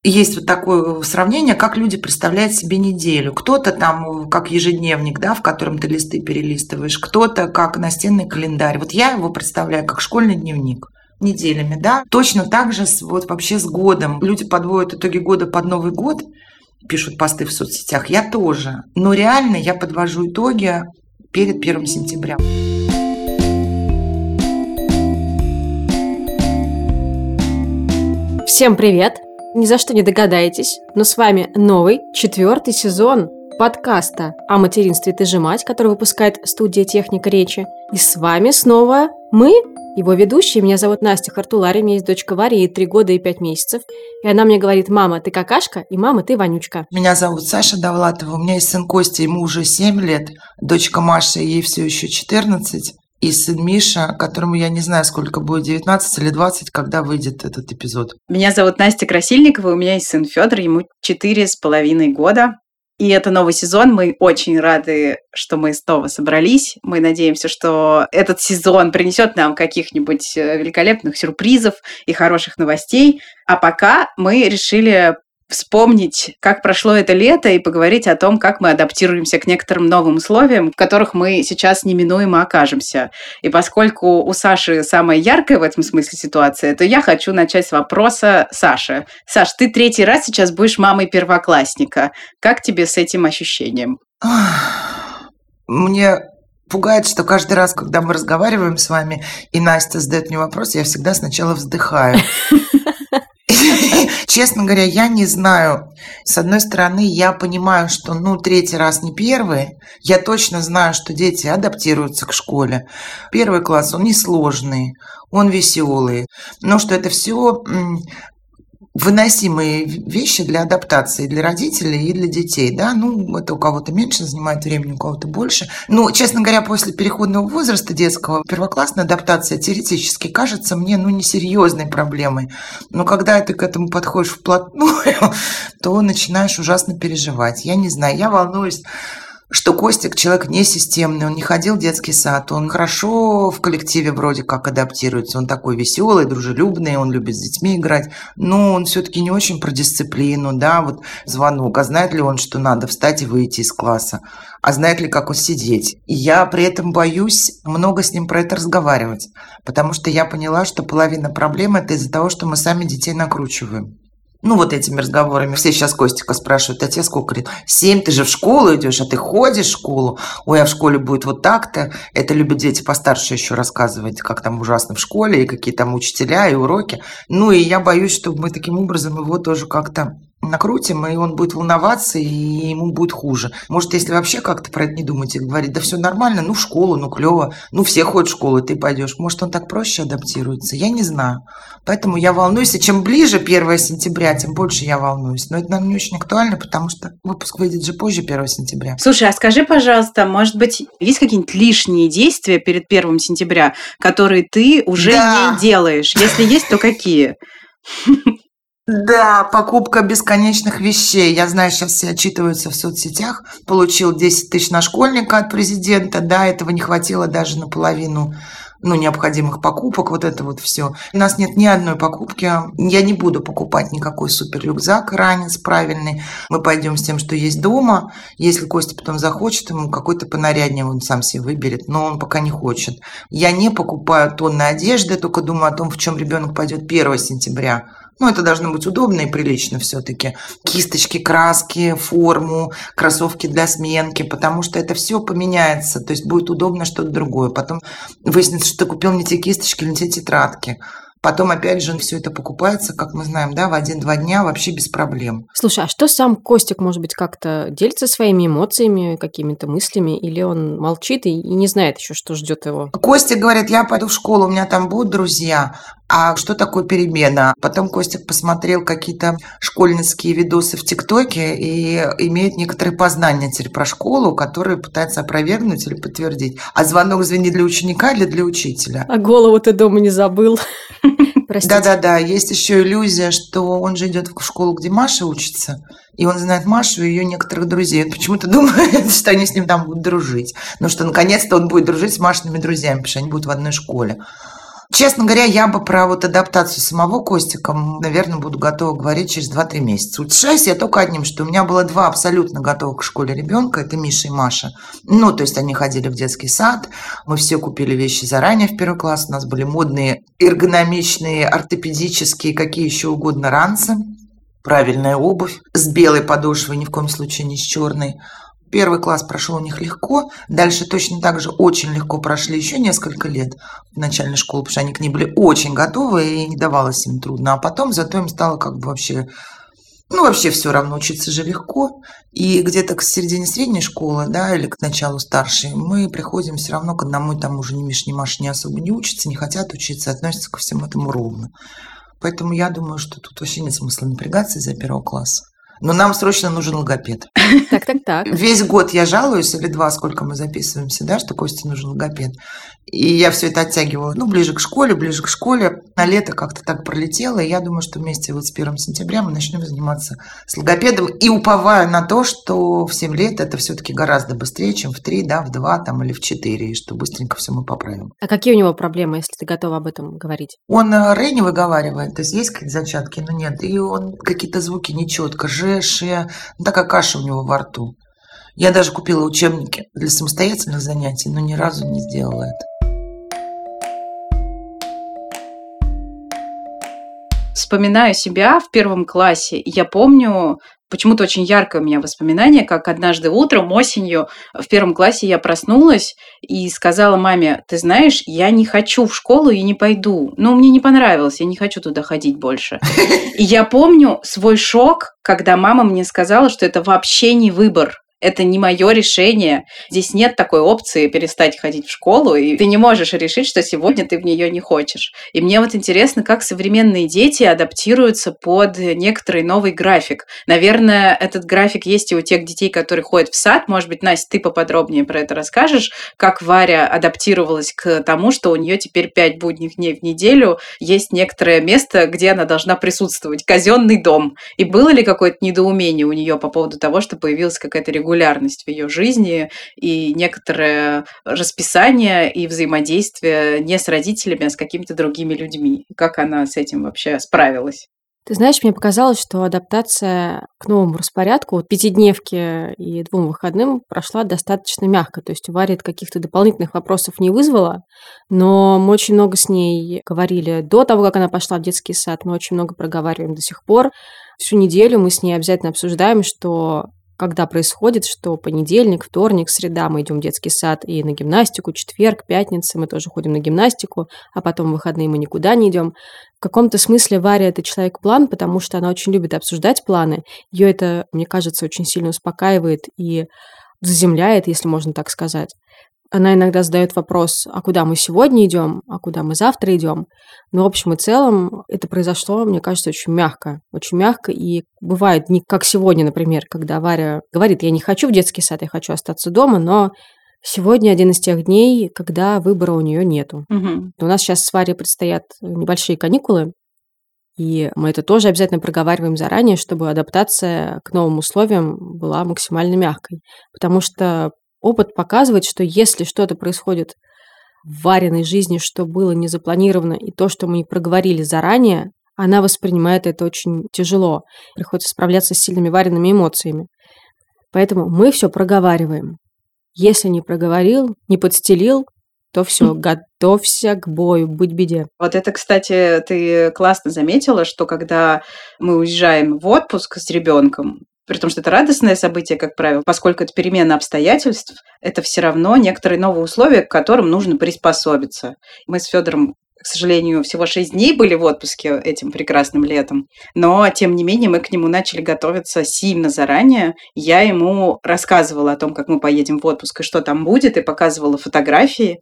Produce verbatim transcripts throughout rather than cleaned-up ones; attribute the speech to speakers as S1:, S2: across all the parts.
S1: Есть вот такое сравнение, как люди представляют себе неделю. Кто-то там как ежедневник, да, в котором ты листы перелистываешь, кто-то как настенный календарь. Вот я его представляю как школьный дневник неделями, да. Точно так же с, вот вообще с годом. Люди подводят итоги года под Новый год, пишут посты в соцсетях. Я тоже. Но реально я подвожу итоги перед первым сентября.
S2: Всем привет! Ни за что не догадаетесь, но с вами новый, четвертый сезон подкаста о материнстве «Ты же мать», который выпускает студия «Техника речи». И с вами снова мы, его ведущие. Меня зовут Настя Хартулари, у меня есть дочка Варя, ей три года и пять месяцев. И она мне говорит: мама, ты какашка, и мама, ты вонючка.
S1: Меня зовут Саша Довлатова, у меня есть сын Костя, ему уже семь лет, дочка Маша, ей все еще четырнадцать. И сын Миша, которому я не знаю, сколько будет, девятнадцать или двадцать, когда выйдет этот эпизод.
S3: Меня зовут Настя Красильникова, у меня есть сын Федор, ему четыре с половиной года. И это новый сезон, мы очень рады, что мы снова собрались. Мы надеемся, что этот сезон принесет нам каких-нибудь великолепных сюрпризов и хороших новостей. А пока мы решили вспомнить, как прошло это лето, и поговорить о том, как мы адаптируемся к некоторым новым условиям, в которых мы сейчас неминуемо окажемся. И поскольку у Саши самая яркая в этом смысле ситуация, то я хочу начать с вопроса Саши. Саш, ты третий раз сейчас будешь мамой первоклассника. Как тебе с этим ощущением?
S1: Мне пугает, что каждый раз, когда мы разговариваем с вами, и Настя задает мне вопрос, я всегда сначала вздыхаю. Честно говоря, я не знаю. С одной стороны, я понимаю, что, ну, третий раз не первый. Я точно знаю, что дети адаптируются к школе. Первый класс, он несложный, он веселый. Но что это все выносимые вещи для адаптации для родителей и для детей, да, ну, это у кого-то меньше занимает времени, у кого-то больше. Ну, честно говоря, после переходного возраста детского первоклассная адаптация теоретически кажется мне, ну, несерьезной проблемой. Но когда ты к этому подходишь вплотную, то начинаешь ужасно переживать. Я не знаю, я волнуюсь, что Костик человек несистемный, он не ходил в детский сад, он хорошо в коллективе вроде как адаптируется, он такой веселый, дружелюбный, он любит с детьми играть, но он все-таки не очень про дисциплину, да, вот звонок, а знает ли он, что надо встать и выйти из класса, а знает ли, как он сидеть. И я при этом боюсь много с ним про это разговаривать, потому что я поняла, что половина проблемы – это из-за того, что мы сами детей накручиваем. Ну, вот этими разговорами. Все сейчас Костика спрашивают: а тебе сколько лет? Семь, ты же в школу идешь, а ты ходишь в школу? Ой, а в школе будет вот так-то. Это любят дети постарше еще рассказывать, как там ужасно в школе, и какие там учителя, и уроки. Ну, и я боюсь, что мы таким образом его тоже как-то накрутим, и он будет волноваться, и ему будет хуже. Может, если вообще как-то про это не думать и говорить: да все нормально, ну в школу, ну клево, ну все ходят в школу, ты пойдешь. Может, он так проще адаптируется? Я не знаю. Поэтому я волнуюсь, и чем ближе первого сентября, тем больше я волнуюсь. Но это нам не очень актуально, потому что выпуск выйдет же позже первого сентября.
S3: Слушай, а скажи, пожалуйста, может быть, есть какие-нибудь лишние действия перед первого сентября, которые ты уже да. не делаешь? Если есть, то какие?
S1: Да, покупка бесконечных вещей. Я знаю, сейчас все отчитываются в соцсетях. Получил десять тысяч на школьника от президента. Да, этого не хватило даже на половину, ну, необходимых покупок. Вот это вот все. У нас нет ни одной покупки. Я не буду покупать никакой супер-рюкзак ранец правильный. Мы пойдем с тем, что есть дома. Если Костя потом захочет, ему какой-то понаряднее он сам себе выберет. Но он пока не хочет. Я не покупаю тонны одежды, только думаю о том, в чем ребенок пойдет первого сентября. Ну, это должно быть удобно и прилично все-таки. Кисточки, краски, форму, кроссовки для сменки, потому что это все поменяется. То есть будет удобно что-то другое. Потом выяснится, что ты купил не те кисточки, не те тетрадки. Потом, опять же, все это покупается, как мы знаем, да, в один-два дня вообще без проблем.
S2: Слушай, а что сам Костик, может быть, как-то делится своими эмоциями, какими-то мыслями, или он молчит и не знает еще, что ждет его?
S1: Костик говорит: я пойду в школу, у меня там будут друзья. А что такое перемена? Потом Костик посмотрел какие-то школьницкие видосы в ТикТоке и имеет некоторые познания теперь про школу, которые пытается опровергнуть или подтвердить. А звонок звенит для ученика или для учителя?
S2: А голову ты дома не забыл?
S1: Да-да-да, есть еще иллюзия, что он же идет в школу, где Маша учится, и он знает Машу и ее некоторых друзей. Он почему-то думает, что они с ним там будут дружить. Ну, что наконец-то он будет дружить с Машиными друзьями, потому что они будут в одной школе. Честно говоря, я бы про вот адаптацию самого Костика, наверное, буду готова говорить через два-три месяца. Утешаюсь я только одним, что у меня было два абсолютно готовых к школе ребенка, это Миша и Маша. Ну, то есть они ходили в детский сад, мы все купили вещи заранее в первый класс, у нас были модные, эргономичные, ортопедические, какие еще угодно ранцы, правильная обувь с белой подошвой, ни в коем случае не с черной. Первый класс прошел у них легко, дальше точно так же очень легко прошли еще несколько лет в начальной школе, потому что они к ней были очень готовы и не давалось им трудно. А потом зато им стало как бы вообще, ну вообще все равно, учиться же легко. И где-то к середине средней школы, да, или к началу старшей, мы приходим все равно к одному и тому же, ни Миша, ни Маша не особо не учатся, не хотят учиться, относятся ко всему этому ровно. Поэтому я думаю, что тут вообще нет смысла напрягаться из-за первого класса. Но нам срочно нужен логопед.
S2: Так, так, так.
S1: Весь год я жалуюсь, или два, сколько мы записываемся, да, что Косте нужен логопед. И я все это оттягиваю, ну, ближе к школе, ближе к школе. На лето как-то так пролетело, и я думаю, что вместе вот с первым сентября мы начнем заниматься с логопедом. И уповаю на то, что в семь лет это все-таки гораздо быстрее, чем в три, да, в два там, или в четыре, и что быстренько все мы поправим.
S2: А какие у него проблемы, если ты готова об этом говорить?
S1: Он «р» не выговаривает, то есть есть какие-то зачатки, но нет. И он какие-то звуки нечетко, «ж», «ш», ну, такая каша у него во рту. Я даже купила учебники для самостоятельных занятий, но ни разу не сделала это.
S3: Вспоминаю себя в первом классе, и я помню, почему-то очень яркое у меня воспоминание, как однажды утром, осенью, в первом классе я проснулась и сказала маме: ты знаешь, я не хочу в школу и не пойду. Ну, мне не понравилось, я не хочу туда ходить больше. И я помню свой шок, когда мама мне сказала, что это вообще не выбор. Это не мое решение. Здесь нет такой опции перестать ходить в школу, и ты не можешь решить, что сегодня ты в нее не хочешь. И мне вот интересно, как современные дети адаптируются под некоторый новый график. Наверное, этот график есть и у тех детей, которые ходят в сад. Может быть, Настя, ты поподробнее про это расскажешь, как Варя адаптировалась к тому, что у нее теперь пять будних дней в неделю есть некоторое место, где она должна присутствовать, казенный дом. И было ли какое-то недоумение у нее по поводу того, что появилась какая-то регулярность регулярность в ее жизни и некоторое расписание и взаимодействие не с родителями, а с какими-то другими людьми. Как она с этим вообще справилась?
S2: Ты знаешь, мне показалось, что адаптация к новому распорядку, вот пятидневки и двум выходным, прошла достаточно мягко. То есть у Вари каких-то дополнительных вопросов не вызвало, но мы очень много с ней говорили до того, как она пошла в детский сад, мы очень много проговариваем до сих пор. Всю неделю мы с ней обязательно обсуждаем, что когда происходит, что понедельник, вторник, среда мы идем в детский сад и на гимнастику, четверг, пятница мы тоже ходим на гимнастику, а потом в выходные мы никуда не идем. В каком-то смысле Варя – это человек-план, потому что она очень любит обсуждать планы. Ее это, мне кажется, очень сильно успокаивает и заземляет, если можно так сказать. Она иногда задает вопрос, а куда мы сегодня идем, а куда мы завтра идем. Но в общем и целом это произошло, мне кажется, очень мягко. Очень мягко. И бывают дни, как сегодня, например, когда Варя говорит: я не хочу в детский сад, я хочу остаться дома, но сегодня один из тех дней, когда выбора у нее нету.
S3: Угу.
S2: У нас сейчас с Варей предстоят небольшие каникулы, и мы это тоже обязательно проговариваем заранее, чтобы адаптация к новым условиям была максимально мягкой. Потому что опыт показывает, что если что-то происходит в Вариной жизни, что было не запланировано, и то, что мы не проговорили заранее, она воспринимает это очень тяжело. Приходится справляться с сильными Вариными эмоциями. Поэтому мы все проговариваем. Если не проговорил, не подстелил, то все, готовься к бою, быть беде.
S3: Вот это, кстати, ты классно заметила, что когда мы уезжаем в отпуск с ребенком, при том, что это радостное событие, как правило, поскольку это перемена обстоятельств, это все равно некоторые новые условия, к которым нужно приспособиться. Мы с Федором, к сожалению, всего шесть дней были в отпуске этим прекрасным летом, но, тем не менее, мы к нему начали готовиться сильно заранее. Я ему рассказывала о том, как мы поедем в отпуск и что там будет, и показывала фотографии.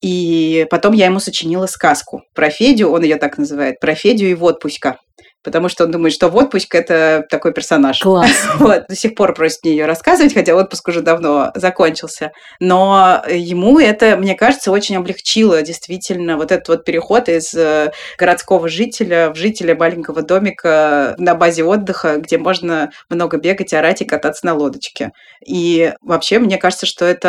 S3: И потом я ему сочинила сказку про Федю, он ее так называет, про Федю и в отпуска. Потому что он думает, что в отпуск это такой персонаж.
S2: Класс.
S3: Вот, до сих пор просит мне ее рассказывать, хотя отпуск уже давно закончился. Но ему это, мне кажется, очень облегчило действительно вот этот вот переход из городского жителя в жителя маленького домика на базе отдыха, где можно много бегать, орать и кататься на лодочке. И вообще, мне кажется, что это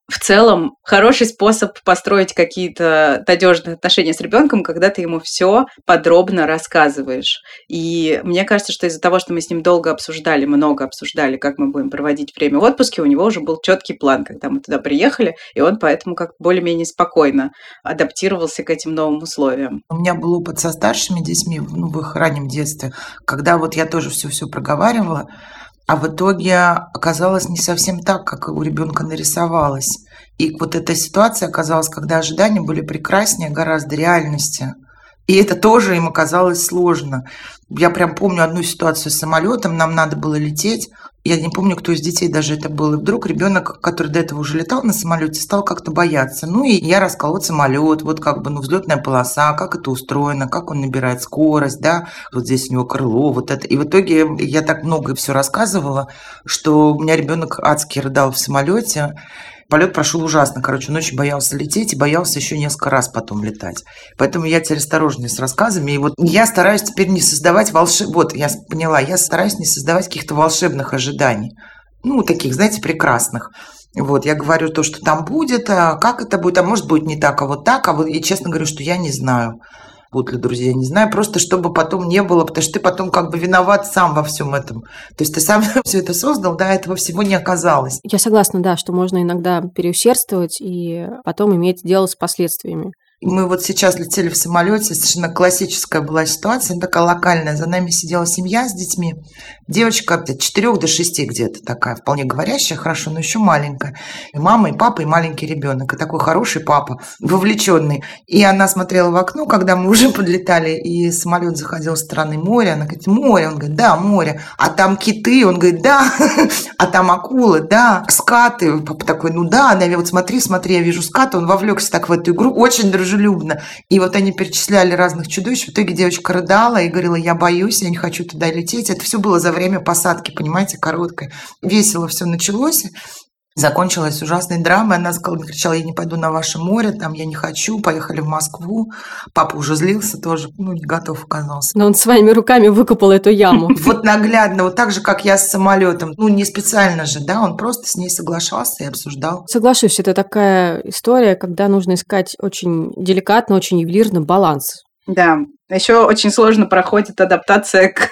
S3: в целом хороший способ построить какие-то надежные отношения с ребенком, когда ты ему все подробно рассказываешь. И мне кажется, что из-за того, что мы с ним долго обсуждали, много обсуждали, как мы будем проводить время в отпуске, у него уже был четкий план, когда мы туда приехали, и он поэтому как более-менее спокойно адаптировался к этим новым условиям.
S1: У меня был опыт со старшими детьми, ну, в их раннем детстве, когда вот я тоже все-все проговаривала, а в итоге оказалось не совсем так, как у ребенка нарисовалось. И вот эта ситуация оказалась, когда ожидания были прекраснее гораздо реальности. И это тоже им оказалось сложно. Я прям помню одну ситуацию с самолетом, нам надо было лететь. Я не помню, кто из детей даже это был. И вдруг ребенок, который до этого уже летал на самолете, стал как-то бояться. Ну и я рассказала, вот самолет, вот как бы, ну, взлетная полоса, как это устроено, как он набирает скорость, да, вот здесь у него крыло, вот это. И в итоге я так много все рассказывала, что у меня ребенок адски рыдал в самолете. Полет прошел ужасно, короче, он очень боялся лететь и боялся еще несколько раз потом летать. Поэтому я теперь осторожнее с рассказами. И вот я стараюсь теперь не создавать волшеб... Вот, я поняла, я стараюсь не создавать каких-то волшебных ожиданий. Ну, таких, знаете, прекрасных. Вот, я говорю то, что там будет, а как это будет, а может будет не так, а вот так. А вот, и честно говорю, что я не знаю. Будут ли друзья, не знаю, просто чтобы потом не было, потому что ты потом как бы виноват сам во всем этом. То есть ты сам все это создал, да, этого всего не оказалось.
S2: Я согласна, да, что можно иногда переусердствовать и потом иметь дело с последствиями.
S1: Мы вот сейчас летели в самолете, совершенно классическая была ситуация, такая локальная. За нами сидела семья с детьми. Девочка от четырёх до шести где-то такая, вполне говорящая, хорошо, но еще маленькая. И мама, и папа, и маленький ребенок. И такой хороший папа, вовлеченный. И она смотрела в окно, когда мы уже подлетали, и самолет заходил со стороны моря. Она говорит, море. Он говорит, да, море. А там киты? Он говорит, да. А там акулы? Да. Скаты? Папа такой, ну да. Она говорит, вот смотри, смотри, я вижу скаты. Он вовлекся так в эту игру, очень дружелюбно. И вот они перечисляли разных чудовищ. В итоге девочка рыдала и говорила, я боюсь, я не хочу туда лететь. Это все было за время посадки, понимаете, короткой. Весело все началось. Закончилась ужасной драмой. Она сказала, кричала, я не пойду на ваше море, там я не хочу, поехали в Москву. Папа уже злился тоже, ну, не готов оказался.
S2: Но он своими руками выкопал эту яму.
S1: Вот наглядно, вот так же, как я с самолетом. Ну, не специально же, да, он просто с ней соглашался и обсуждал.
S2: Соглашусь, это такая история, когда нужно искать очень деликатно, очень ювелирно баланс.
S3: Да, еще очень сложно проходит адаптация к,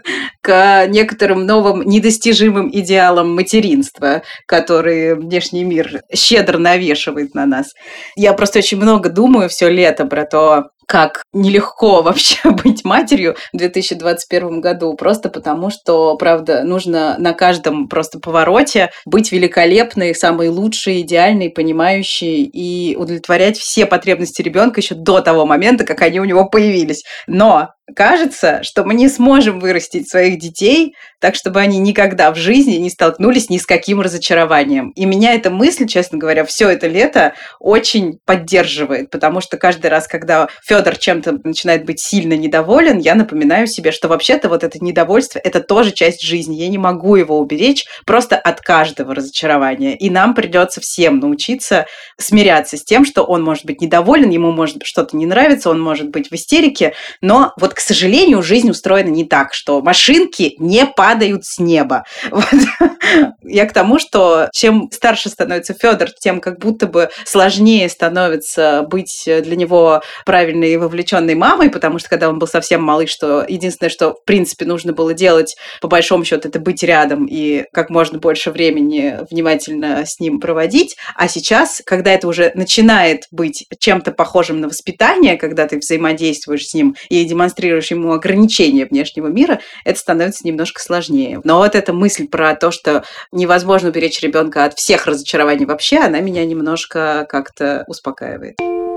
S3: к некоторым новым недостижимым идеалам материнства, которые внешний мир щедро навешивает на нас. Я просто очень много думаю все лето про то, как нелегко вообще быть матерью в две тысячи двадцать первом году, просто потому что, правда, нужно на каждом просто повороте быть великолепной, самой лучшей, идеальной, понимающей и удовлетворять все потребности ребенка еще до того момента, как они у него появились. Но кажется, что мы не сможем вырастить своих детей так, чтобы они никогда в жизни не столкнулись ни с каким разочарованием. И меня эта мысль, честно говоря, все это лето очень поддерживает, потому что каждый раз, когда Федор чем-то начинает быть сильно недоволен, я напоминаю себе, что вообще-то вот это недовольство – это тоже часть жизни. Я не могу его уберечь просто от каждого разочарования. И нам придется всем научиться смиряться с тем, что он может быть недоволен, ему может что-то не нравится, он может быть в истерике, но вот, к сожалению, жизнь устроена не так, что машинки не падают с неба. Вот. Я к тому, что чем старше становится Федор, тем как будто бы сложнее становится быть для него правильной и вовлеченной мамой, потому что когда он был совсем малыш, что единственное, что в принципе нужно было делать, по большому счету, это быть рядом и как можно больше времени внимательно с ним проводить. А сейчас, когда это уже начинает быть чем-то похожим на воспитание, когда ты взаимодействуешь с ним и демонстрируешь ему ограничения внешнего мира, это становится немножко сложнее. Но вот эта мысль про то, что невозможно уберечь ребенка от всех разочарований вообще, она меня немножко как-то успокаивает.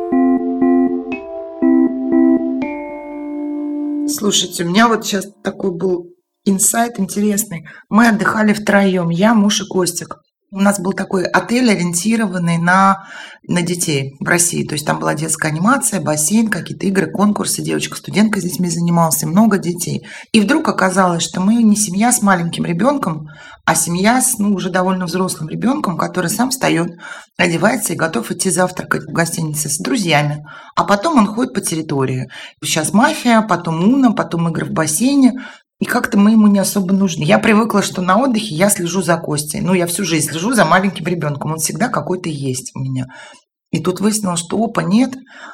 S1: Слушайте, у меня вот сейчас такой был инсайт интересный. Мы отдыхали втроем, я, муж и Костик. У нас был такой отель, ориентированный на, на детей в России. То есть там была детская анимация, бассейн, какие-то игры, конкурсы. Девочка-студентка с детьми занималась, и много детей. И вдруг оказалось, что мы не семья с маленьким ребенком, а семья с ну, уже довольно взрослым ребенком, который сам встает, одевается и готов идти завтракать в гостинице с друзьями. А потом он ходит по территории. Сейчас мафия, потом уно, потом игры в бассейне. И как-то мы ему не особо нужны. Я привыкла, что на отдыхе я слежу за Костей. Ну, я всю жизнь слежу за маленьким ребенком. Он всегда какой-то есть у меня. И тут выяснилось, что опа, нет.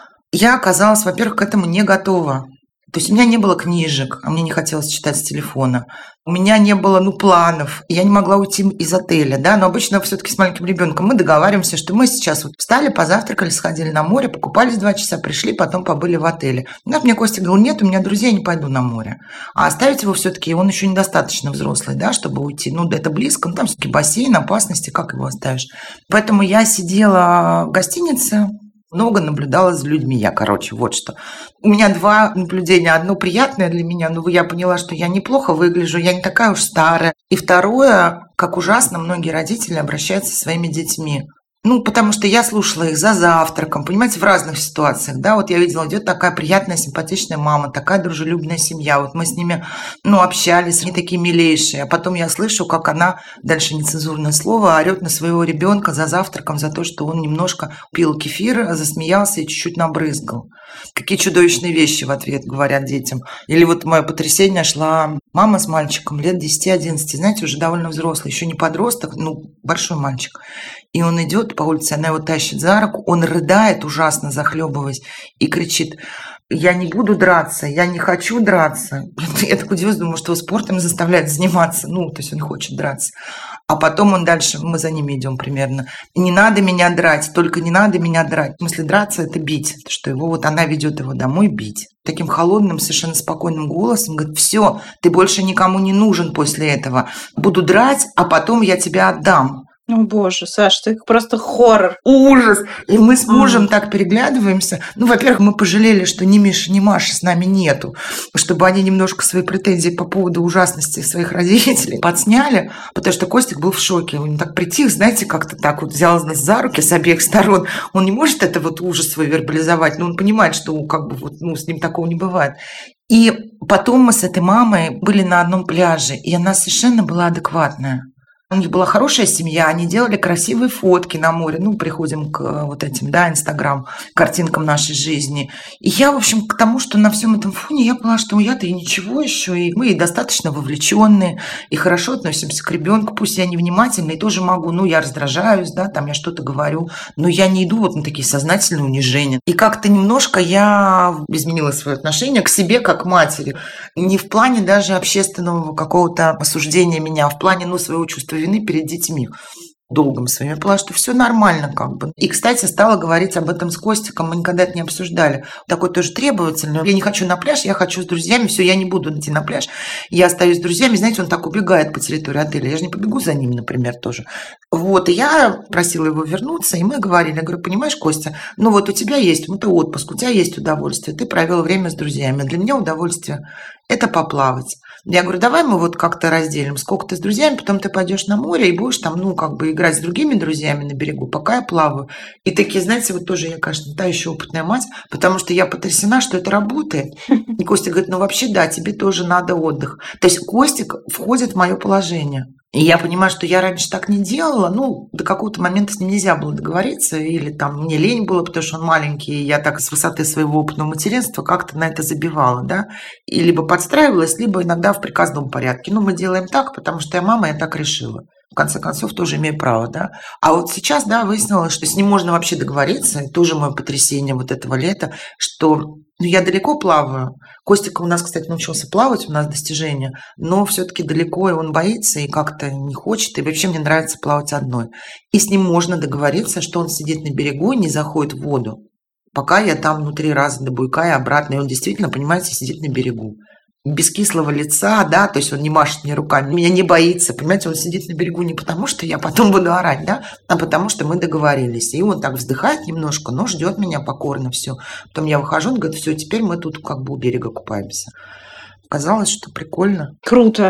S1: Я оказалась, во-первых, к этому не готова. То есть у меня не было книжек, а мне не хотелось читать с телефона. У меня не было, ну, планов. Я не могла уйти из отеля, да. Но обычно все-таки с маленьким ребенком мы договариваемся, что мы сейчас вот встали, позавтракали, сходили на море, покупались два часа, пришли, потом побыли в отеле. Ну, мне Костя говорил, нет, у меня друзей, я не пойду на море. А оставить его все-таки, он еще недостаточно взрослый, да, чтобы уйти. Ну, да, это близко, ну, там все-таки бассейн, опасности, как его оставишь. Поэтому я сидела в гостинице, много наблюдала за людьми. Я, короче, вот что. У меня два наблюдения. Одно приятное для меня, но я поняла, что я неплохо выгляжу, я не такая уж старая. И второе, как ужасно многие родители обращаются со своими детьми. Ну, потому что я слушала их за завтраком, понимаете, в разных ситуациях, да, вот я видела, идет такая приятная, симпатичная мама, такая дружелюбная семья, вот мы с ними, ну, общались, они такие милейшие, а потом я слышу, как она, дальше нецензурное слово, орет на своего ребенка за завтраком за то, что он немножко пил кефир, засмеялся и чуть-чуть набрызгал. Какие чудовищные вещи в ответ говорят детям. Или вот мое потрясение, шла мама с мальчиком лет десяти-одиннадцати, знаете, уже довольно взрослый, еще не подросток, ну, большой мальчик. И он идет по улице, она его тащит за руку, он рыдает, ужасно захлебываясь, и кричит: я не буду драться, я не хочу драться. Я так удивилась, думаю, что его спортом заставляют заниматься. Ну, то есть он хочет драться. А потом он дальше, мы за ними идем примерно. Не надо меня драть, только не надо меня драть. В смысле, драться – это бить. Что его вот она ведет его домой бить. Таким холодным, совершенно спокойным голосом говорит: все, ты больше никому не нужен после этого. Буду драть, а потом я тебя отдам.
S3: О, боже, Саш, ты просто хоррор.
S1: Ужас! И мы с мужем mm. так переглядываемся. Ну, во-первых, мы пожалели, что ни Миши, ни Маши с нами нету, чтобы они немножко свои претензии по поводу ужасности своих родителей подсняли, потому что Костик был в шоке. Он так притих, знаете, как-то так вот взял нас за руки с обеих сторон. Он не может это вот ужас свой вербализовать, но он понимает, что как бы вот, ну, с ним такого не бывает. И потом мы с этой мамой были на одном пляже, и она совершенно была адекватная. У них была хорошая семья, они делали красивые фотки на море. Ну, приходим к вот этим, да, Инстаграм, картинкам нашей жизни. И я, в общем, к тому, что на всем этом фоне я поняла, что я-то и ничего еще, и мы и достаточно вовлеченные, и хорошо относимся к ребенку. Пусть я невнимательна, и тоже могу, ну, я раздражаюсь, да, там я что-то говорю, но я не иду вот на такие сознательные унижения. И как-то немножко я изменила свое отношение к себе как к матери. Не в плане даже общественного какого-то осуждения меня, а в плане, ну, своего чувства вины перед детьми долгом своим. Я поняла, что все нормально как бы. И, кстати, стала говорить об этом с Костиком, мы никогда это не обсуждали. Такой тоже требовательный. Я не хочу на пляж, я хочу с друзьями, все, я не буду идти на пляж. Я остаюсь с друзьями, знаете, он так убегает по территории отеля. Я же не побегу за ним, например, тоже. Вот, и я просила его вернуться, и мы говорили, я говорю: понимаешь, Костя, ну вот у тебя есть вот отпуск, у тебя есть удовольствие, ты провел время с друзьями. Для меня удовольствие – это поплавать. Я говорю: давай мы вот как-то разделим, сколько ты с друзьями, потом ты пойдешь на море и будешь там, ну, как бы играть с другими друзьями на берегу, пока я плаваю. И такие, знаете, вот тоже я, конечно, та еще опытная мать, потому что я потрясена, что это работает. И Костя говорит: ну, вообще, да, тебе тоже надо отдых. То есть Костик входит в мое положение. И я понимаю, что я раньше так не делала, ну, до какого-то момента с ним нельзя было договориться, или там мне лень было, потому что он маленький, и я так с высоты своего опытного материнства как-то на это забивала, да, и либо подстраивалась, либо иногда в приказном порядке. Ну, мы делаем так, потому что я мама, я так решила. В конце концов, тоже имею право, да. А вот сейчас, да, выяснилось, что с ним можно вообще договориться, и тоже мое потрясение вот этого лета, что, ну, я далеко плаваю. Костик у нас, кстати, научился плавать, у нас достижение, но все-таки далеко, и он боится, и как-то не хочет, и вообще мне нравится плавать одной. И с ним можно договориться, что он сидит на берегу и не заходит в воду, пока я там ну три раза до буйка и обратно, и он действительно, понимаете, сидит на берегу. Без кислого лица, да, то есть он не машет мне руками, меня не боится, понимаете, он сидит на берегу не потому, что я потом буду орать, да, а потому что мы договорились. И он так вздыхает немножко, но ждет меня покорно, все. Потом я выхожу, он говорит: все, теперь мы тут как бы у берега купаемся. Казалось, что прикольно.
S3: Круто.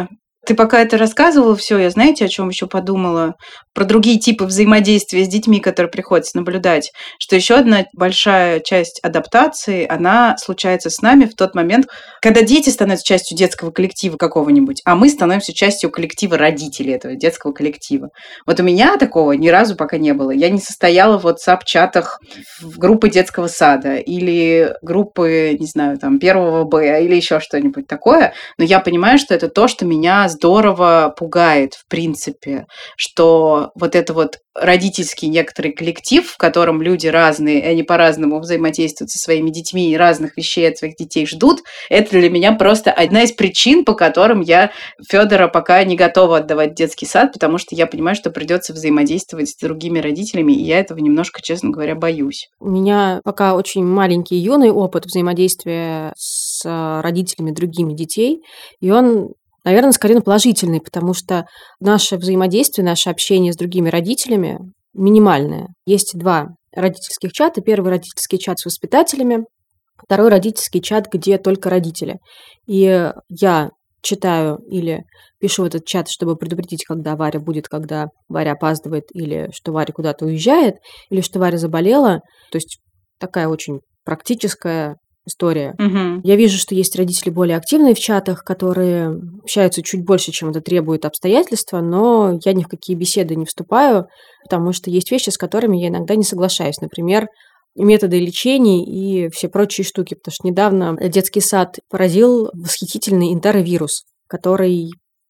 S3: Ты пока это рассказывала, все, я знаете, о чем еще подумала? Про другие типы взаимодействия с детьми, которые приходится наблюдать. Что еще одна большая часть адаптации, она случается с нами в тот момент, когда дети становятся частью детского коллектива какого-нибудь, а мы становимся частью коллектива родителей этого детского коллектива. Вот у меня такого ни разу пока не было. Я не состояла в WhatsApp-чатах в группы детского сада или группы, не знаю, там, первого Б или еще что-нибудь такое, но я понимаю, что это то, что меня здорово пугает, в принципе, что вот это вот родительский некоторый коллектив, в котором люди разные, и они по-разному взаимодействуют со своими детьми и разных вещей от своих детей ждут, это для меня просто одна из причин, по которым я Федора пока не готова отдавать в детский сад, потому что я понимаю, что придется взаимодействовать с другими родителями, и я этого немножко, честно говоря, боюсь.
S2: У меня пока очень маленький юный опыт взаимодействия с родителями другими детей, и он, наверное, скорее положительный, потому что наше взаимодействие, наше общение с другими родителями минимальное. Есть два родительских чата. Первый родительский чат с воспитателями, второй родительский чат, где только родители. И я читаю или пишу в этот чат, чтобы предупредить, когда Варя будет, когда Варя опаздывает, или что Варя куда-то уезжает, или что Варя заболела. То есть такая очень практическая история.
S3: Угу.
S2: Я вижу, что есть родители более активные в чатах, которые общаются чуть больше, чем это требует обстоятельства, но я ни в какие беседы не вступаю, потому что есть вещи, с которыми я иногда не соглашаюсь. Например, методы лечения и все прочие штуки. Потому что недавно детский сад поразил восхитительный энтеровирус, который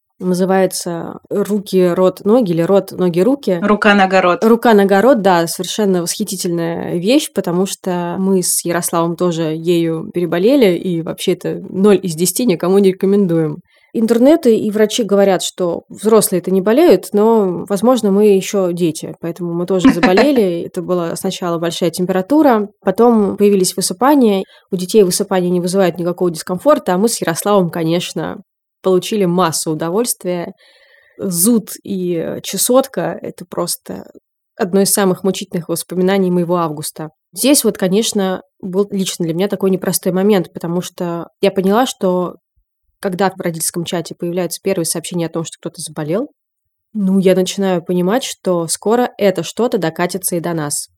S2: называется «Руки, рот, ноги» или «Рот, ноги, руки».
S3: Рука, нога, рот.
S2: Рука, нога, рот, да, совершенно восхитительная вещь, потому что мы с Ярославом тоже ею переболели, и вообще это ноль из десяти никому не рекомендуем. Интернеты и врачи говорят, что взрослые-то не болеют, но, возможно, мы еще дети, поэтому мы тоже заболели. Это была сначала большая температура, потом появились высыпания. У детей высыпания не вызывает никакого дискомфорта, а мы с Ярославом, конечно, получили массу удовольствия. Зуд и чесотка – это просто одно из самых мучительных воспоминаний моего августа. Здесь вот, конечно, был лично для меня такой непростой момент, потому что я поняла, что когда в родительском чате появляются первые сообщения о том, что кто-то заболел, ну, я начинаю понимать, что скоро это что-то докатится и до нас.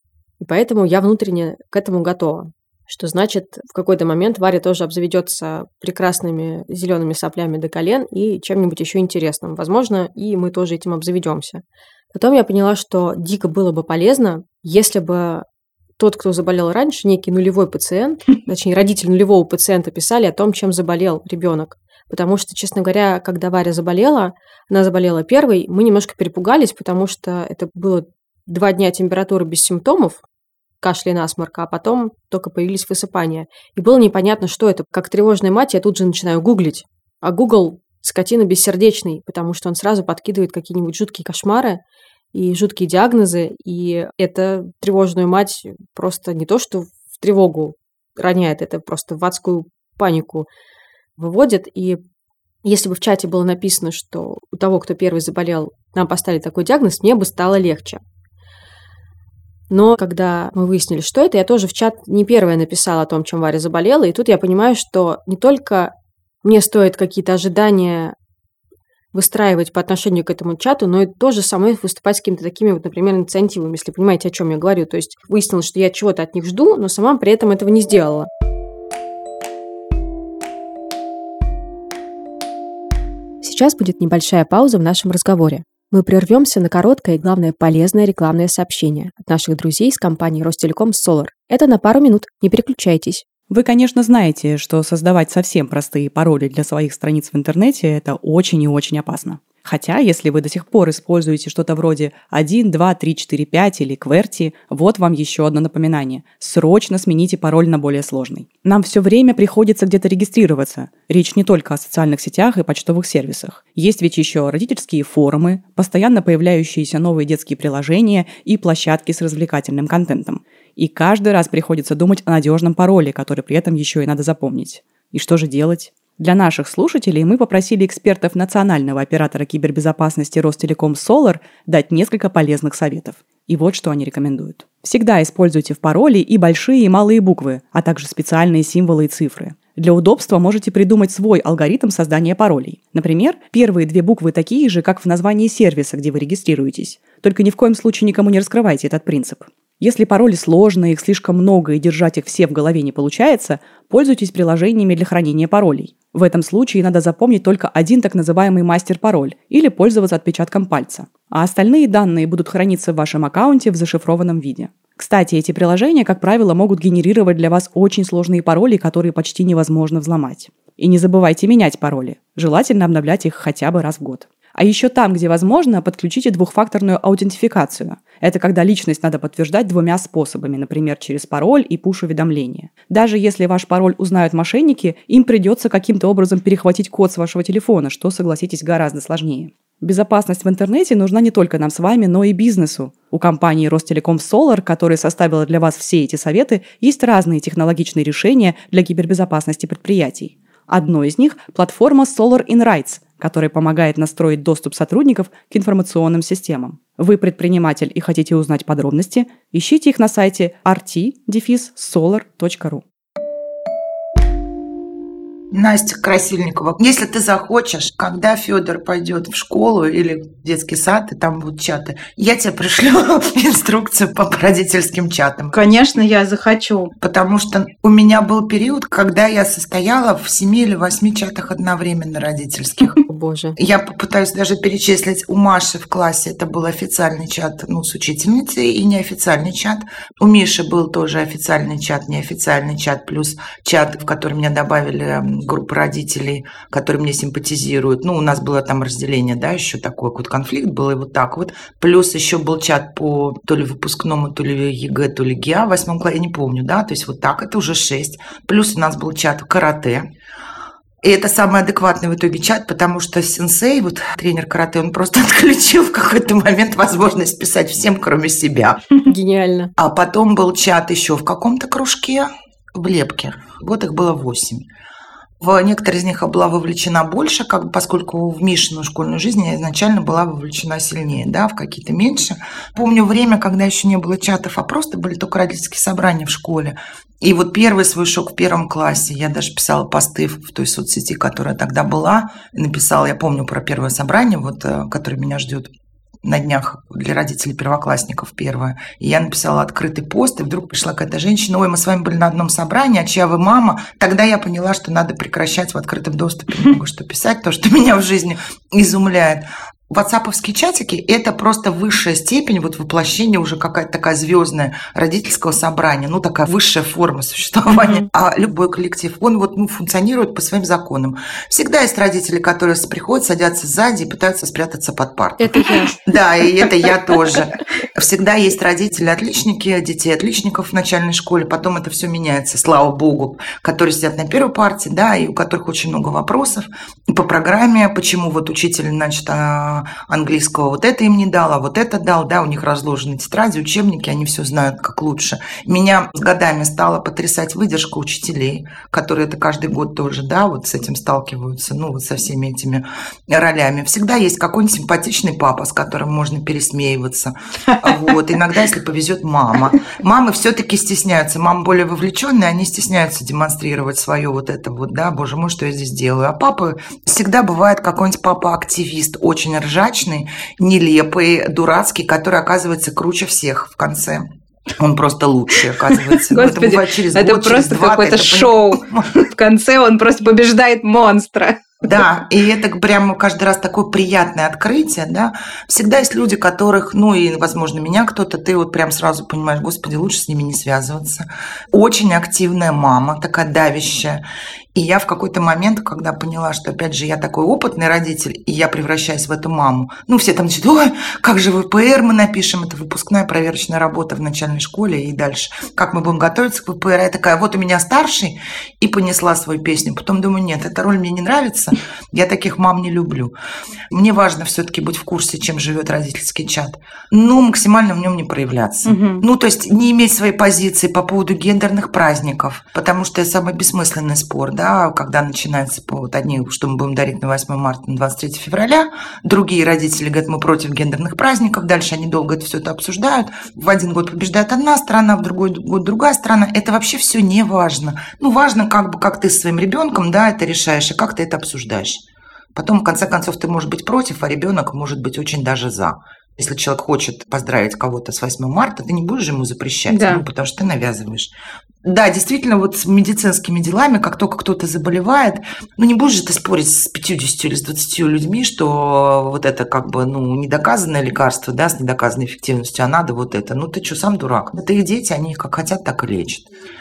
S2: И поэтому я внутренне к этому готова. Что значит, в какой-то момент Варя тоже обзаведется прекрасными зелеными соплями до колен и чем-нибудь еще интересным. Возможно, и мы тоже этим обзаведемся. Потом я поняла, что дико было бы полезно, если бы тот, кто заболел раньше, некий нулевой пациент, точнее, родитель нулевого пациента писали о том, чем заболел ребенок. Потому что, честно говоря, когда Варя заболела, она заболела первой, мы немножко перепугались, потому что это было два дня температуры без симптомов, кашля и насморк, а потом только появились высыпания. И было непонятно, что это. Как тревожная мать, я тут же начинаю гуглить. А Google – скотина бессердечный, потому что он сразу подкидывает какие-нибудь жуткие кошмары и жуткие диагнозы, и это тревожную мать просто не то, что в тревогу роняет, это просто в адскую панику выводит. И если бы в чате было написано, что у того, кто первый заболел, нам поставили такой диагноз, мне бы стало легче. Но когда мы выяснили, что это, я тоже в чат не первая написала о том, чем Варя заболела, и тут я понимаю, что не только мне стоит какие-то ожидания выстраивать по отношению к этому чату, но и тоже самой выступать с какими-то такими, вот, например, инициативами, если понимаете, о чем я говорю. То есть выяснилось, что я чего-то от них жду, но сама при этом этого не сделала. Сейчас будет небольшая пауза в нашем разговоре. Мы прервемся на короткое и, главное, полезное рекламное сообщение от наших друзей из компании Ростелеком Solar. Это на пару минут, не переключайтесь.
S4: Вы, конечно, знаете, что создавать совсем простые пароли для своих страниц в интернете – это очень и очень опасно. Хотя, если вы до сих пор используете что-то вроде один, два, три, четыре, пять или кверти, вот вам еще одно напоминание. Срочно смените пароль на более сложный. Нам все время приходится где-то регистрироваться. Речь не только о социальных сетях и почтовых сервисах. Есть ведь еще родительские форумы, постоянно появляющиеся новые детские приложения и площадки с развлекательным контентом. И каждый раз приходится думать о надежном пароле, который при этом еще и надо запомнить. И что же делать? Для наших слушателей мы попросили экспертов национального оператора кибербезопасности Ростелеком Solar дать несколько полезных советов. И вот что они рекомендуют. Всегда используйте в пароле и большие, и малые буквы, а также специальные символы и цифры. Для удобства можете придумать свой алгоритм создания паролей. Например, первые две буквы такие же, как в названии сервиса, где вы регистрируетесь. Только ни в коем случае никому не раскрывайте этот принцип. Если пароли сложные, их слишком много и держать их все в голове не получается, пользуйтесь приложениями для хранения паролей. В этом случае надо запомнить только один так называемый мастер-пароль или пользоваться отпечатком пальца. А остальные данные будут храниться в вашем аккаунте в зашифрованном виде. Кстати, эти приложения, как правило, могут генерировать для вас очень сложные пароли, которые почти невозможно взломать. И не забывайте менять пароли. Желательно обновлять их хотя бы раз в год. А еще там, где возможно, подключите двухфакторную аутентификацию. Это когда личность надо подтверждать двумя способами, например, через пароль и пуш-уведомления. Даже если ваш пароль узнают мошенники, им придется каким-то образом перехватить код с вашего телефона, что, согласитесь, гораздо сложнее. Безопасность в интернете нужна не только нам с вами, но и бизнесу. У компании Ростелеком Solar, которая составила для вас все эти советы, есть разные технологичные решения для кибербезопасности предприятий. Одно из них – платформа Solar in Rights, которая помогает настроить доступ сотрудников к информационным системам. Вы предприниматель и хотите узнать подробности? Ищите их на сайте ар ти соlar точка ру.
S1: Настя Красильникова, если ты захочешь, когда Федор пойдет в школу или в детский сад, и там будут чаты, я тебе пришлю инструкцию по родительским чатам.
S3: Конечно, я захочу.
S1: Потому что у меня был период, когда я состояла в семи или восьми чатах одновременно родительских.
S2: О, боже.
S1: Я попытаюсь даже перечислить. У Маши в классе это был официальный чат, ну, с учительницей, и неофициальный чат. У Миши был тоже официальный чат, неофициальный чат, плюс чат, в который меня добавили группы родителей, которые мне симпатизируют. Ну, у нас было там разделение, да, еще такой вот конфликт был, и вот так вот. Плюс еще был чат по то ли выпускному, то ли ЕГЭ, то ли ГИА в восьмом классе, я не помню, да, то есть вот так, это уже шесть. Плюс у нас был чат карате. И это самый адекватный в итоге чат, потому что сенсей, вот тренер карате, он просто отключил в какой-то момент возможность писать всем, кроме себя.
S2: Гениально.
S1: А потом был чат еще в каком-то кружке, в Лепке. Вот их было восемь. В некоторые из них я была вовлечена больше, как, поскольку в Мишину школьную жизнь я изначально была вовлечена сильнее, да, в какие-то меньше. Помню время, когда еще не было чатов, а просто были только родительские собрания в школе. И вот первый свой шок в первом классе, я даже писала посты в той соцсети, которая тогда была, написала, я помню про первое собрание, вот, которое меня ждет на днях для родителей первоклассников первое. И я написала открытый пост, и вдруг пришла какая-то женщина: ой, мы с вами были на одном собрании, а чья вы мама? Тогда я поняла, что надо прекращать в открытом доступе много что писать, то, что меня в жизни изумляет. Ватсаповские чатики – это просто высшая степень вот воплощения уже какая-то такая звездная родительского собрания, ну такая высшая форма существования. Mm-hmm. А любой коллектив, он вот ну, функционирует по своим законам. Всегда есть родители, которые приходят, садятся сзади и пытаются спрятаться под парту.
S2: Это я.
S1: Да, и это я тоже. Всегда есть родители-отличники, детей-отличников в начальной школе, потом это все меняется, слава богу, которые сидят на первой парте, да, и у которых очень много вопросов и по программе, почему вот учитель, значит, английского вот это им не дал, а вот это дал, да, у них разложены тетради, учебники, они все знают как лучше. Меня с годами стала потрясать выдержка учителей, которые это каждый год тоже, да, вот с этим сталкиваются, ну, вот со всеми этими ролями. Всегда есть какой-нибудь симпатичный папа, с которым можно пересмеиваться. Вот. Иногда, если повезет, мама. Мамы все-таки стесняются, мамы более вовлеченные, они стесняются демонстрировать свое вот это вот, да, боже мой, что я здесь делаю. А папы, всегда бывает какой-нибудь папа-активист, очень ржачный, нелепый, дурацкий, который оказывается круче всех в конце. Он просто лучше, оказывается.
S3: Господи, это бывает через это год, просто через какое-то шоу. В конце он просто побеждает монстра.
S1: Да, и это прямо каждый раз такое приятное открытие, да. Всегда есть люди, которых, ну и, возможно, меня кто-то, ты вот прям сразу понимаешь, господи, лучше с ними не связываться. Очень активная мама, такая давящая. И я в какой-то момент, когда поняла, что, опять же, я такой опытный родитель, и я превращаюсь в эту маму, ну, все там начинают: ой, как же ВПР мы напишем, это выпускная проверочная работа в начальной школе, и дальше, как мы будем готовиться к ВПР. Я такая: вот у меня старший, и понесла свою песню. Потом думаю: нет, эта роль мне не нравится, нравится. Я таких мам не люблю. Мне важно все-таки быть в курсе, чем живет родительский чат. Но максимально в нем не проявляться.
S3: Угу.
S1: Ну, то есть не иметь своей позиции по поводу гендерных праздников, потому что это самый бессмысленный спор, да, когда начинается вот одни, что мы будем дарить на восьмое марта, на двадцать третье февраля, другие родители говорят, мы против гендерных праздников, дальше они долго это все это обсуждают, в один год побеждает одна страна, в другой год другая страна, это вообще все не важно. Ну, важно, как бы, как ты с своим ребенком, да, это решаешь, и как ты это обсуждаешь. Потом, в конце концов, ты можешь быть против, а ребенок может быть очень даже за. Если человек хочет поздравить кого-то с восьмое марта, ты не будешь же ему запрещать,
S3: да.
S1: ну, потому что ты навязываешь. Да, действительно, вот с медицинскими делами, как только кто-то заболевает, ну, не будешь же ты спорить с пятьюдесятью или с двадцатью людьми, что вот это как бы, ну, недоказанное лекарство, да, с недоказанной эффективностью, а надо вот это. Ну, ты что, сам дурак? Это их дети, они их как хотят, так и лечат.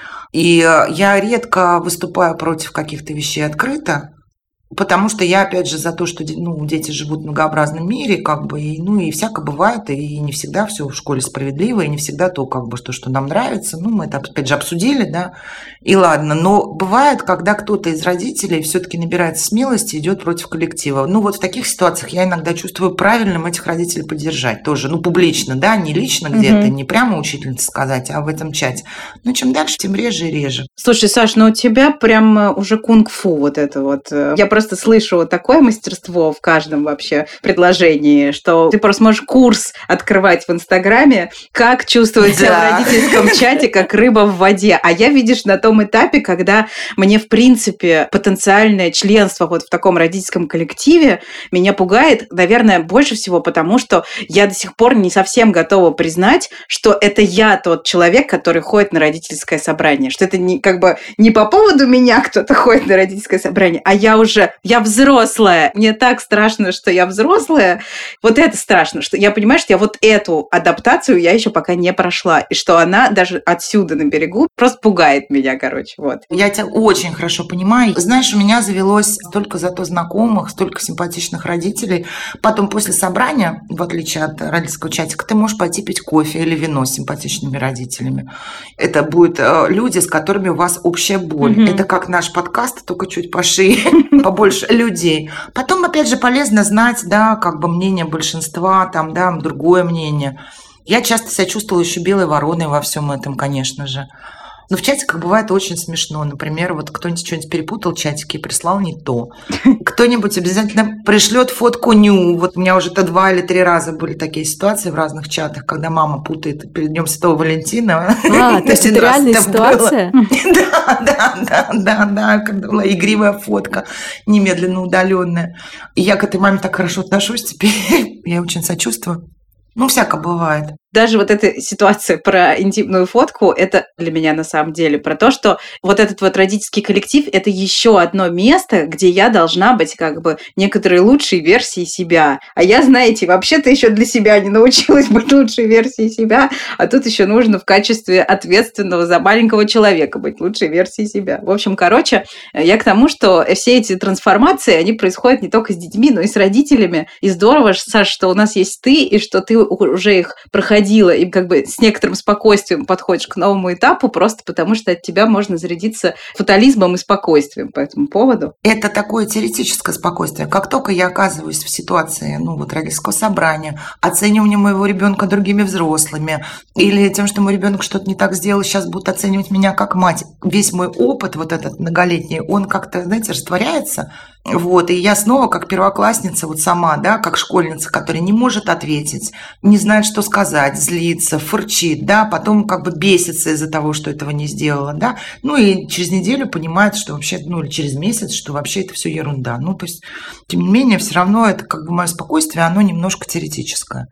S1: И я редко выступаю против каких-то вещей открыто, потому что я, опять же, за то, что ну, дети живут в многообразном мире, как бы, и, ну, и всяко бывает, и не всегда все в школе справедливо, и не всегда то, как бы, то, что нам нравится. Ну, мы это, опять же, обсудили, да, и ладно. Но бывает, когда кто-то из родителей все-таки набирается смелости и идет против коллектива. Ну, вот в таких ситуациях я иногда чувствую правильным этих родителей поддержать тоже, ну, публично, да, не лично где-то, mm-hmm. не прямо учительнице сказать, а в этом чате. Но чем дальше, тем реже и реже.
S3: Слушай, Саш, ну у тебя прям уже кунг-фу вот это вот. Я просто слышу вот такое мастерство в каждом вообще предложении, что ты просто можешь курс открывать в Инстаграме, как чувствовать себя да. в родительском чате, как рыба в воде. А я, видишь, на том этапе, когда мне, в принципе, потенциальное членство вот в таком родительском коллективе меня пугает, наверное, больше всего потому, что я до сих пор не совсем готова признать, что это я тот человек, который ходит на родительское собрание, что это не, как бы не по поводу меня кто-то ходит на родительское собрание, а я уже Я взрослая. Мне так страшно, что я взрослая. Вот это страшно, что я понимаю, что я вот эту адаптацию я еще пока не прошла. И что она даже отсюда на берегу просто пугает меня, короче. Вот.
S1: Я тебя очень хорошо понимаю. Знаешь, у меня завелось столько зато знакомых, столько симпатичных родителей. Потом после собрания, в отличие от родительского чатика, ты можешь пойти пить кофе или вино с симпатичными родителями. Это будут люди, с которыми у вас общая боль. Mm-hmm. Это как наш подкаст, только чуть пошире, побольше людей. Потом, опять же, полезно знать, да, как бы мнение большинства, там, да, другое мнение. Я часто себя чувствовала еще белой вороной во всем этом, конечно же. Но в чатиках бывает очень смешно. Например, вот кто-нибудь что-нибудь перепутал в чатике и прислал не то. Кто-нибудь обязательно пришлет фотку ню. Вот у меня уже-то два или три раза были такие ситуации в разных чатах, когда мама путает перед Днем Святого Валентина.
S2: А, то есть это реальная ситуация?
S1: Да, да, да, да, да, когда была игривая фотка, немедленно удаленная. И я к этой маме так хорошо отношусь теперь. Я очень сочувствую. Ну, всяко бывает.
S3: Даже вот эта ситуация про интимную фотку, это для меня на самом деле про то, что вот этот вот родительский коллектив – это еще одно место, где я должна быть как бы некоторой лучшей версией себя. А я, знаете, вообще-то еще для себя не научилась быть лучшей версией себя, а тут еще нужно в качестве ответственного за маленького человека быть лучшей версией себя. В общем, короче, я к тому, что все эти трансформации, они происходят не только с детьми, но и с родителями. И здорово, Саша, что у нас есть ты, и что ты уже их проходила, и как бы с некоторым спокойствием подходишь к новому этапу, просто потому что от тебя можно зарядиться фатализмом и спокойствием по этому поводу.
S1: Это такое теоретическое спокойствие. Как только я оказываюсь в ситуации, ну вот родительского собрания, оценивания моего ребенка другими взрослыми, или тем, что мой ребенок что-то не так сделал, сейчас будут оценивать меня как мать. Весь мой опыт вот этот многолетний, он как-то, знаете, растворяется. Вот, и я снова, как первоклассница, вот сама, да, как школьница, которая не может ответить, не знает, что сказать, злится, фырчит, да, потом как бы бесится из-за того, что этого не сделала, да, ну и через неделю понимает, что вообще, ну или через месяц, что вообще это все ерунда. Ну, то есть, тем не менее, все равно это как бы мое спокойствие, оно немножко теоретическое.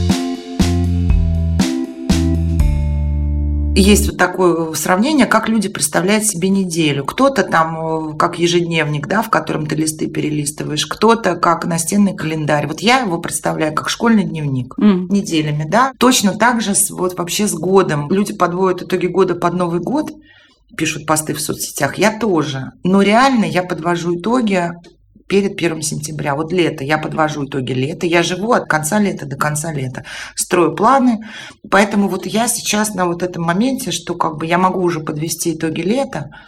S1: Есть вот такое сравнение, как люди представляют себе неделю. Кто-то там как ежедневник, да, в котором ты листы перелистываешь, кто-то как настенный календарь. Вот я его представляю как школьный дневник mm. неделями, да. Точно так же с, вот вообще с годом. Люди подводят итоги года под Новый год, пишут посты в соцсетях. Я тоже. Но реально я подвожу итоги перед первым сентября. Вот лето, я подвожу итоги лета, я живу от конца лета до конца лета, строю планы, поэтому вот я сейчас на вот этом моменте, что как бы я могу уже подвести итоги лета,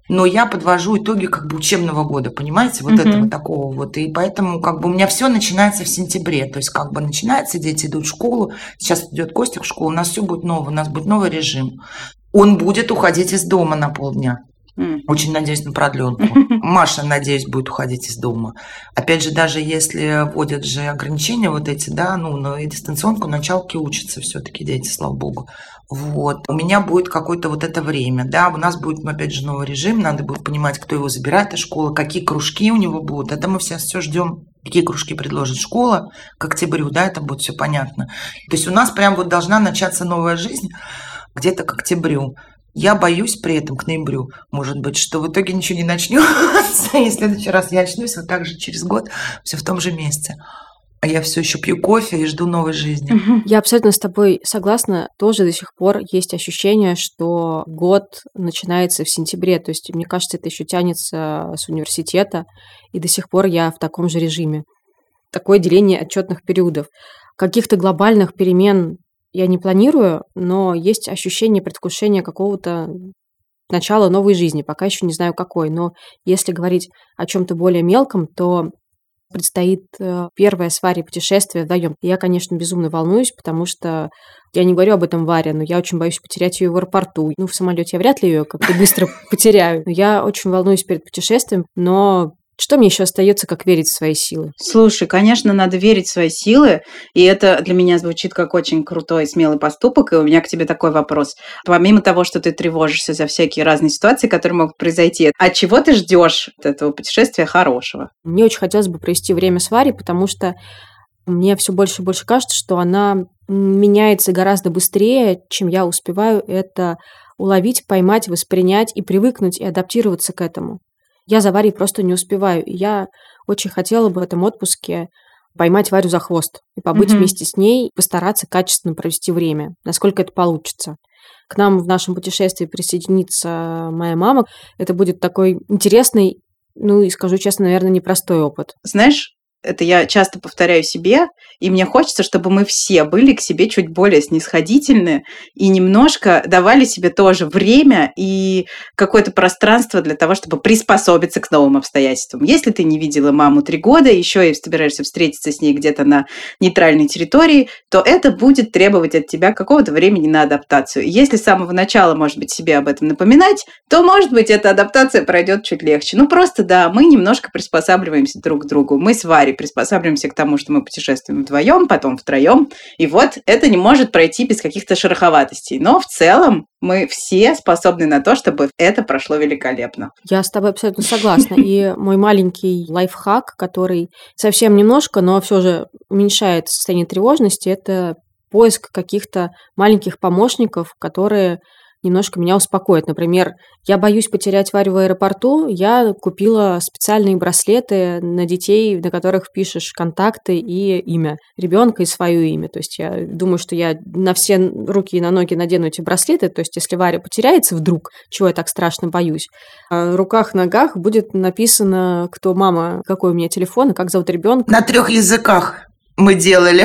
S1: но я подвожу итоги как бы учебного года, понимаете, вот
S3: Мгм.
S1: этого такого вот. И поэтому как бы у меня все начинается в сентябре. То есть как бы начинается, дети идут в школу, сейчас идет Костик в школу, у нас все будет новое, у нас будет новый режим. Он будет уходить из дома на полдня.
S3: М.
S1: Очень надеюсь на продленку. Маша, надеюсь, будет уходить из дома. Опять же, даже если вводят же ограничения вот эти, да, ну, на дистанционку, началки учатся все-таки дети, слава богу. Вот. У меня будет какое-то вот это время, да, у нас будет, ну, опять же, новый режим, надо будет понимать, кто его забирает из школы, какие кружки у него будут. Это мы сейчас все ждем, какие кружки предложит школа к октябрю, да, это будет все понятно. То есть у нас прям вот должна начаться новая жизнь где-то к октябрю. Я боюсь при этом к ноябрю, может быть, что в итоге ничего не начнется, и в следующий раз я очнусь вот так же через год, все в том же месте. А я все еще пью кофе и жду новой жизни.
S2: Я абсолютно с тобой согласна. Тоже до сих пор есть ощущение, что год начинается в сентябре. То есть, мне кажется, это еще тянется с университета, и до сих пор я в таком же режиме. Такое деление отчетных периодов. Каких-то глобальных перемен я не планирую, но есть ощущение предвкушения какого-то начала новой жизни. Пока еще не знаю какой. Но если говорить о чем-то более мелком, то предстоит э, первое с Варей путешествие вдвоем. Я, конечно, безумно волнуюсь, потому что я не говорю об этом Варе, но я очень боюсь потерять ее в аэропорту. Ну, в самолете я вряд ли ее как-то быстро потеряю. Но я очень волнуюсь перед путешествием, но что мне еще остается, как верить в свои силы?
S3: Слушай, конечно, надо верить в свои силы, и это для меня звучит как очень крутой, смелый поступок, и у меня к тебе такой вопрос. Помимо того, что ты тревожишься за всякие разные ситуации, которые могут произойти, от чего ты ждешь от этого путешествия хорошего?
S2: Мне очень хотелось бы провести время с Варей, потому что мне все больше и больше кажется, что она меняется гораздо быстрее, чем я успеваю это уловить, поймать, воспринять и привыкнуть, и адаптироваться к этому. Я за Варей просто не успеваю. И я очень хотела бы в этом отпуске поймать Варю за хвост и побыть
S3: Мгм.
S2: вместе с ней, постараться качественно провести время, насколько это получится. К нам в нашем путешествии присоединится моя мама. Это будет такой интересный, ну и скажу честно, наверное, непростой опыт.
S3: Знаешь, это я часто повторяю себе, и мне хочется, чтобы мы все были к себе чуть более снисходительны и немножко давали себе тоже время и какое-то пространство для того, чтобы приспособиться к новым обстоятельствам. Если ты не видела маму три года, еще и собираешься встретиться с ней где-то на нейтральной территории, то это будет требовать от тебя какого-то времени на адаптацию. Если с самого начала, может быть, себе об этом напоминать, то, может быть, эта адаптация пройдет чуть легче. Ну, просто, да, мы немножко приспосабливаемся друг к другу. Мы с Варей приспосабливаемся к тому, что мы путешествуем вдвоем, потом втроем. И вот это не может пройти без каких-то шероховатостей. Но в целом мы все способны на то, чтобы это прошло великолепно.
S2: Я с тобой абсолютно согласна. И мой маленький лайфхак, который совсем немножко, но все же уменьшает состояние тревожности, это поиск каких-то маленьких помощников, которые немножко меня успокоят. Например, я боюсь потерять Варю в аэропорту, я купила специальные браслеты на детей, на которых пишешь контакты и имя ребенка и свое имя. То есть я думаю, что я на все руки и на ноги надену эти браслеты. То есть если Варя потеряется вдруг, чего я так страшно боюсь, в руках-ногах будет написано, кто мама, какой у меня телефон и как зовут ребенка.
S1: На трех языках мы делали.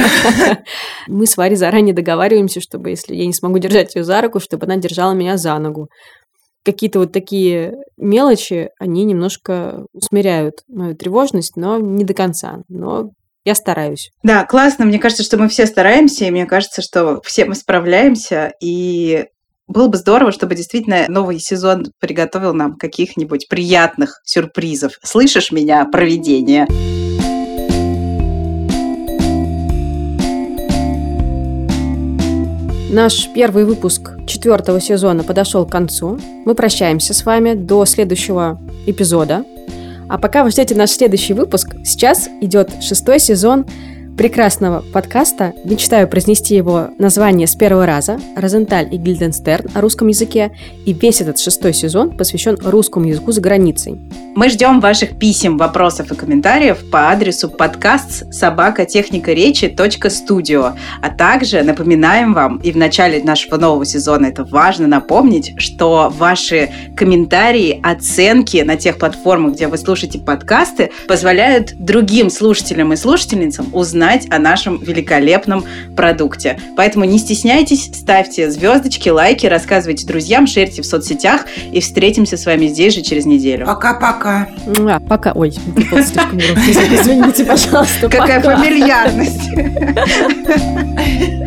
S2: Мы с Варей заранее договариваемся, чтобы, если я не смогу держать ее за руку, чтобы она держала меня за ногу. Какие-то вот такие мелочи, они немножко усмиряют мою тревожность, но не до конца. Но я стараюсь.
S3: Да, классно. Мне кажется, что мы все стараемся, и мне кажется, что все мы справляемся, и было бы здорово, чтобы действительно новый сезон приготовил нам каких-нибудь приятных сюрпризов. Слышишь меня, провидение?
S2: Наш первый выпуск четвертого сезона подошел к концу. Мы прощаемся с вами до следующего эпизода. А пока вы ждете наш следующий выпуск, сейчас идет шестой сезон прекрасного подкаста. Мечтаю произнести его название с первого раза. Розенталь и Гильденстерн о русском языке. И весь этот шестой сезон посвящен русскому языку за границей.
S3: Мы ждем ваших писем, вопросов и комментариев по адресу подкаст собака техника речи точка студио. А также напоминаем вам, и в начале нашего нового сезона это важно напомнить, что ваши комментарии, оценки на тех платформах, где вы слушаете подкасты, позволяют другим слушателям и слушательницам узнать знать о нашем великолепном продукте. Поэтому не стесняйтесь, ставьте звездочки, лайки, рассказывайте друзьям, шерьте в соцсетях, и встретимся с вами здесь же через неделю.
S1: Пока-пока.
S2: А, пока. Ой, это слишком громко. Извините, пожалуйста.
S3: Какая фамильярность.